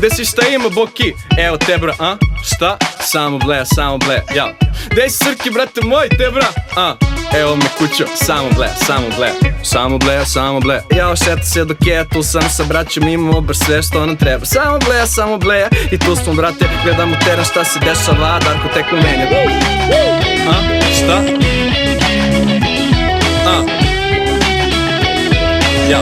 gde si šta ima Boki? Evo te bra, a? Šta? Samo bleja, ja. Gde si Srki, brate moj, te bra? Evo me kućo, samo bleja. Jao, šeta se dok je tu sam sa braćom, imamo baš sve što nam treba. Samo bleja, i tu smo, brate, gledamo teren šta se dešava, Darko tek u meni. Šta? Ja.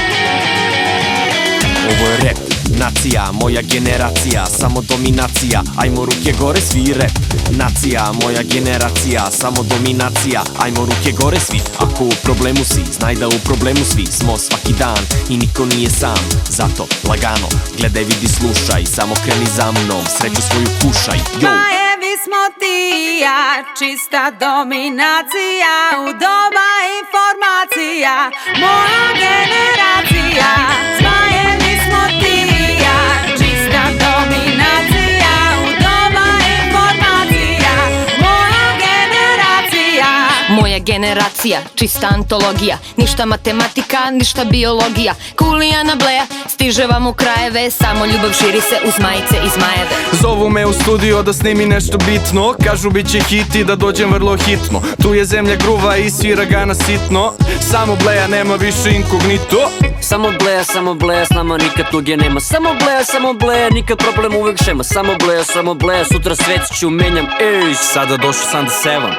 Ovo je rap, nacija, moja generacija, samo dominacija, ajmo ruke gore svi rap. Nacija, moja generacija, samo dominacija, ajmo ruke gore svi. Ako u problemu si, znaj da u problemu svi smo svaki dan i niko nije sam. Zato lagano, gledaj, vidi, slušaj, samo kreni za mnom, sreću svoju kušaj. Zmajevi smo ti i ja, čista dominacija, u doba informacija, moja generacija. Zmajevi smo ti i ja, čista dominacija, u doba informacija, moja generacija. Moja generacija, čista antologija, ništa matematika, ništa biologija. Kulijana bleja, stiže vam u krajeve, samo ljubav širi se uz majice i zmajeve. Zovu me u studio da snimi nešto bitno, kažu bit će hit i da dođem vrlo hitno. Tu je zemlja gruva i svira ga na sitno, samo bleja, nema više inkognito. Samo bleja, s nama nikad tuge nema. Samo bleja, nikad problem, uvek šema. Samo bleja, sutra svet ću menjam. Ej, sada došao sam da sevam.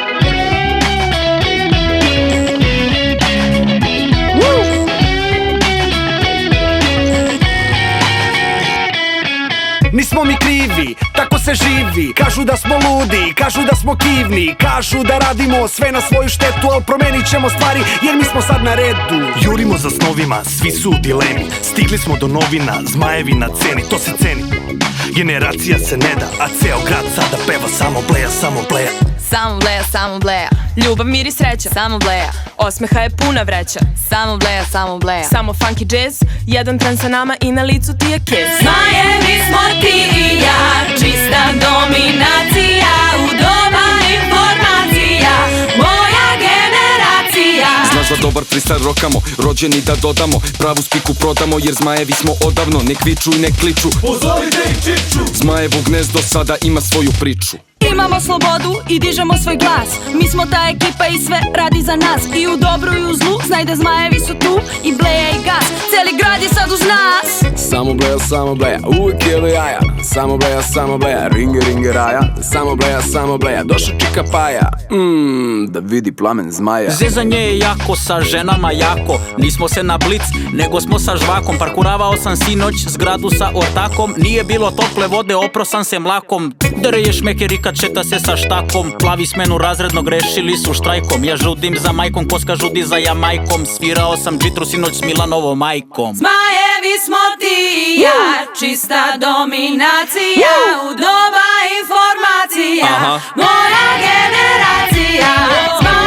Nismo mi krivi, tako se živi. Kažu da smo ludi, kažu da smo kivni, kažu da radimo sve na svoju štetu, al promenit ćemo stvari jer mi smo sad na redu. Jurimo za snovima, svi su u dilemi, stigli smo do novina, zmajevi na ceni, to se ceni. Generacija se ne da, a ceo grad sada peva samo bleja. Samo bleja, ljubav, mir i sreća, samo bleja. Osmeha je puna vreća, samo bleja. Samo funky jazz, jedan tran sa nama i na licu ti je kiss. Zmajevi smo ti i ja, čista dominacija, u doba informacija, moja generacija. Znaš da dobar freestyle rokamo, rođeni da dodamo, pravu spiku prodamo, jer zmajevi smo odavno. Nek viču i nek kliču, pozovite i čiču. Zmajevo gnezdo sada ima svoju priču. Imamo slobodu i dižemo svoj glas, mi smo ta ekipa i sve radi za nas. I u dobru i u zlu, znaj da zmajevi su tu, i bleja i gas, celi grad je sad uz nas. Samo bleja, uvijek je do jaja. Samo bleja, ringe raja. Samo bleja, došao čika paja, da vidi plamen zmaja. Zezanje je jako, sa ženama jako. Nismo se na blic, nego smo sa žvakom. Parkuravao sam sinoć zgradu sa ortakom. Nije bilo tople vode, opro sam se mlakom. Dere je šmeker i kad šeta se sa štakom. Plavi smenu razrednog rešili su štrajkom. Ja žudim za majkom, koska žudi za Jamajkom. Svirao sam džitru sinoć s Milanovom majkom. Zmajevi smo ti i ja, čista dominacija, u doba informacija, moja generacija.